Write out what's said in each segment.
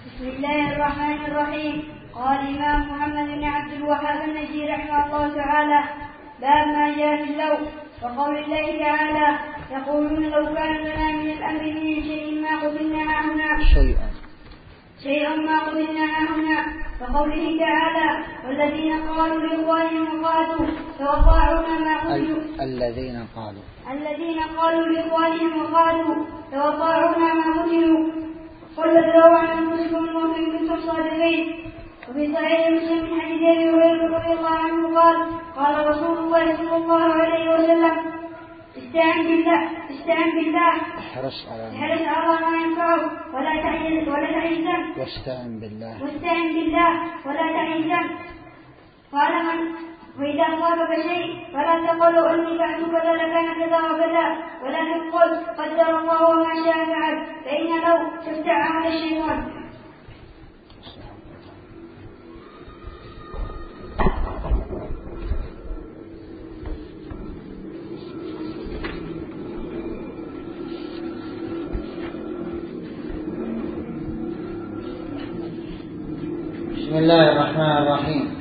بسم الله الرحمن الرحيم. قال الإمام محمد بن عبد الوهاب النجدي رحمه الله تعالى: باب ما جاء في اللوم. وقول الله تعالى: يقولون لو كان لنا من الأمر من شيء ما قتلنا هاهنا فقوله تعالى: والذين قالوا لإخوانهم وقاتوا توفاؤنا ما قتلوا الذين قالوا لإخوانهم وقاتوا توفاؤنا ما قتلوا قل ادروا عن أنفسكم الموت إن كنتم صادقين. وفي صحيح مسلم من حديث أبي هريرة رضي الله عنه قال رسول الله صلى الله عليه وسلم: استعن بالله احرص على ما ينفعك ولا تعجزن واستعن بالله ولا تعجزن. قال وإذا أصابك شيء فلا تقل إني فعلت كذا لكان كذا وكذا، ولكن قل قدر الله وما شاء فعل، فإن لو تفتح على الشيطان. بسم الله الرحمن الرحيم.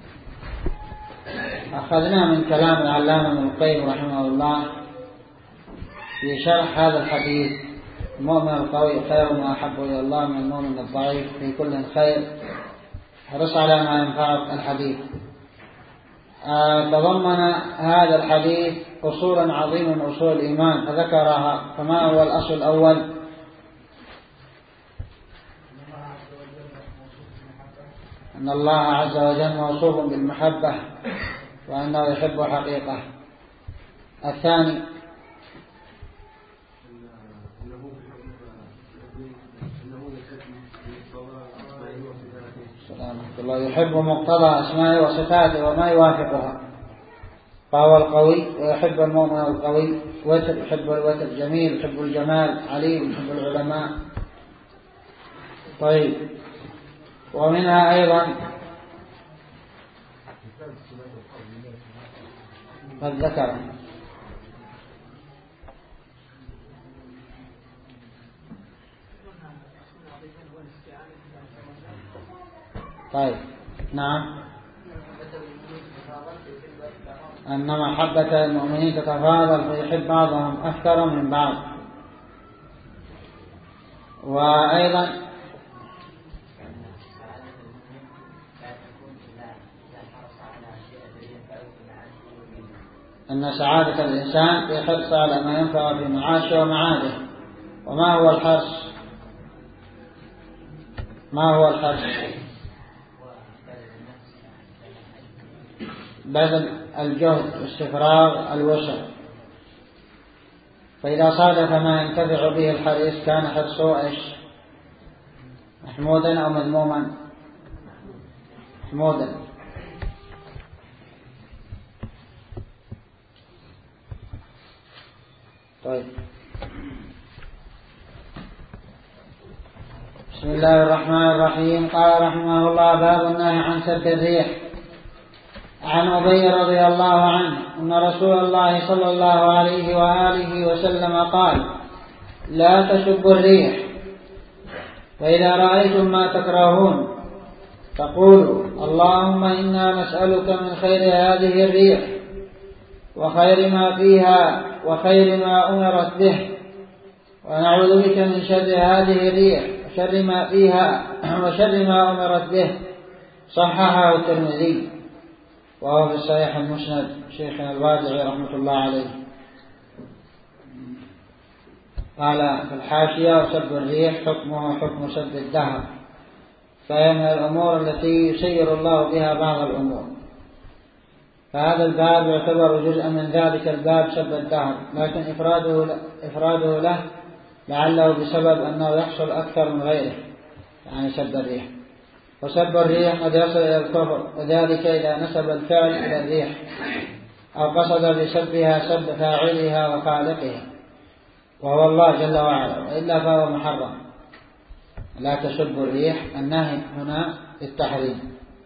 أخذنا من كلام العلامة ابن القيم رحمه الله في شرح هذا الحديث: المؤمن القوي خير ما أحب إلى الله من المؤمن الضعيف، في كل خير، احرص على ما ينفعك. الحديث تضمن هذا الحديث أصولا عظيمة من أصول الإيمان فذكرها. فما هو الأصل الأول؟ أن الله عز وجل موصوف بالمحبة وأنه يحب حقيقة. الثاني الله يحب مقتضى أسمائه وصفاته وما يوافقها، فهو القوي ويحب المؤمن القوي. يحب الوتر جميل، يحب الجمال عليم، يحب العلماء. طيب، ومنها أيضا قد ذكر طيب نعم، أن محبة المؤمنين تتفاضل فيحب بعضهم أكثر من بعض. وأيضا أن سعادة الإنسان في حرص على ما ينفع في معاشه ومعاده. وما هو الحرص؟ بذل الجهد واستفراغ الوسع. فإذا صادف ما ينتفع به الحريص كان حرصه محمودا أو مذموما؟ محمودا. طيب، بسم الله الرحمن الرحيم. قال رحمه الله: باب النهي عن سب الريح. عن أبي رضي الله عنه أن رسول الله صلى الله عليه وآله وسلم قال: لا تسبوا الريح، فإذا رأيتم ما تكرهون فقولوا: اللهم إنا نسألك من خير هذه الريح وخير ما فيها وخير ما أمرت به، ونعوذ بك من شر هذه الريح وشر ما فيها وشر ما أمرت به. صححه الترمذي، وهو في صحيح المسند شيخنا الوادعي رحمة الله عليه. قال في الحاشية: وسب الريح حكمه حكم سب الدهر، فهي من الأمور التي يسير الله بها بعض الأمور. فهذا الباب يعتبر جزءا من ذلك الباب سب الدهر، لكن إفراده له لعله بسبب أنه يحصل أكثر من غيره، يعني سب الريح. وسب الريح قد يصل إلى الكفر، وذلك إذا نسب الفعل إلى الريح أو قصد بسبها سب فاعلها وخالقها وهو الله جل وعلا، وإلا فهو محرم. لا تسب الريح، النهي هنا التحريم،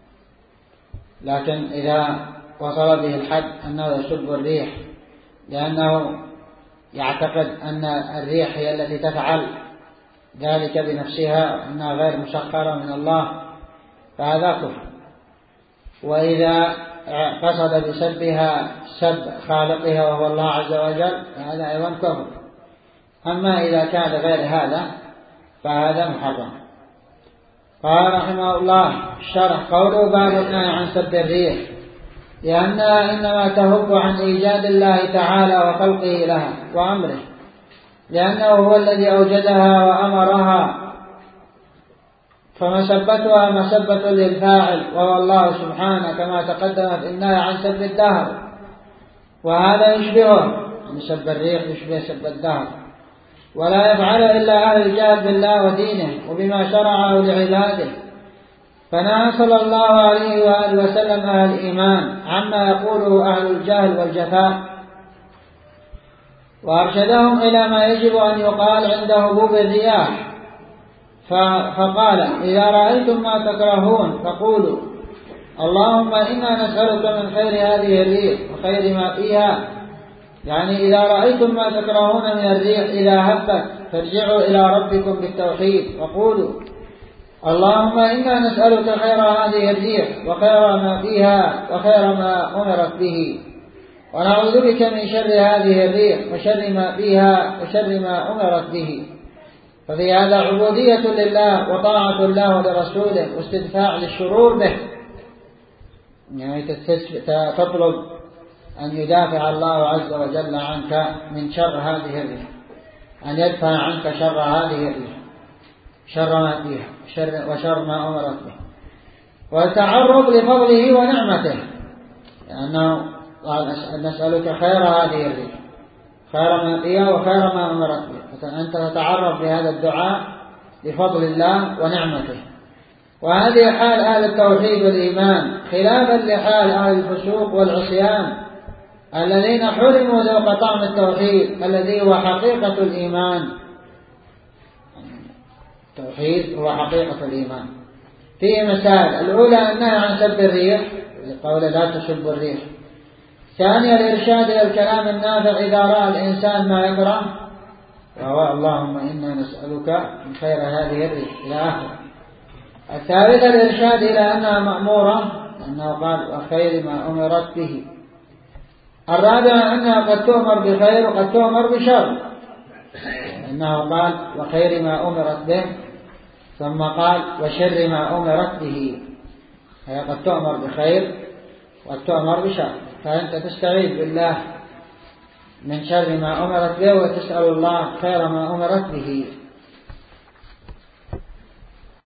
لكن إذا وصل به الحد أنه يسب الريح لأنه يعتقد أن الريح هي التي تفعل ذلك بنفسها أنها غير مسخرة من الله فهذا كفر. وإذا قصد بسبها سب خالقها وهو الله عز وجل فهذا أيضا كفر. أما إذا كان غير هذا فهذا محرم. قال رحمه الله الشرح قوله باب النهي عن سب الريح لأنها إنما تهب عن إيجاد الله تعالى وخلقه لها وأمره، لأنه هو الذي أوجدها وأمرها، فمسبتها مسبة للفاعل وهو الله سبحانه كما تقدم في النهي عن سب الدهر، وهذا يشبهه سب الريح يشبه سب الدهر، ولا يفعل إلا أهل الجهل بالله ودينه وبما شرعه لعباده. فنهى صلى الله عليه وآله وسلم أهل الإيمان عما يقوله أهل الجهل والجفاء، وأرشدهم إلى ما يجب أن يقال عند هبوب الرياح، فقال إذا رأيتم ما تكرهون فقولوا اللهم إنا نسألك من خير هذه الريح وخير ما فيها، يعني إذا رأيتم ما تكرهون من الريح إذا هبت فارجعوا إلى ربكم بالتوحيد وقولوا اللهم إنا نسألك خير هذه الريح وخير ما فيها وخير ما أمرت به، ونعوذ بك من شر هذه الريح وشر ما فيها وشر ما أمرت به. ففي هذا عبودية لله وطاعة الله ولرسوله واستدفاع للشرور به، يعني تطلب أن يدافع الله عز وجل عنك من شر هذه الريح، أن يدفع عنك شر هذه الريح، شر ما فيها وشر ما أمرت به، والتعرض لفضله ونعمته، لأنه قال نسألك خير هذه الريح خير ما فيها وخير ما أمرت به، فأنت تتعرض بهذا الدعاء لفضل الله ونعمته. وهذه حال أهل التوحيد والإيمان خلافا لحال أهل الفسوق والعصيان الذين حرموا ذوق طعم التوحيد الذي هو حقيقة الإيمان. التوحيد هو حقيقة الإيمان. فيه مسائل: الأولى النهي عن سب الريح لقول لا تسبوا الريح. ثانيا الإرشاد إلى الكلام النافع إذا رأى الإنسان ما يكره، وهو اللهم إنا نسألك من خير هذه الريح إلى آخره. الثالثة الإرشاد إلى أنها مأمورة، لأنه قال وخير ما أمرت به. الرابعة أنها قد تؤمر بخير وقد تؤمر بشر، لأنه قال وخير ما أمرت به ثم قال وشر ما أمرت به، هي قد تؤمر بخير وقد تؤمر بشر، فأنت تستعيذ بالله من شر ما أمرت به وتسأل الله خير ما أمرت به.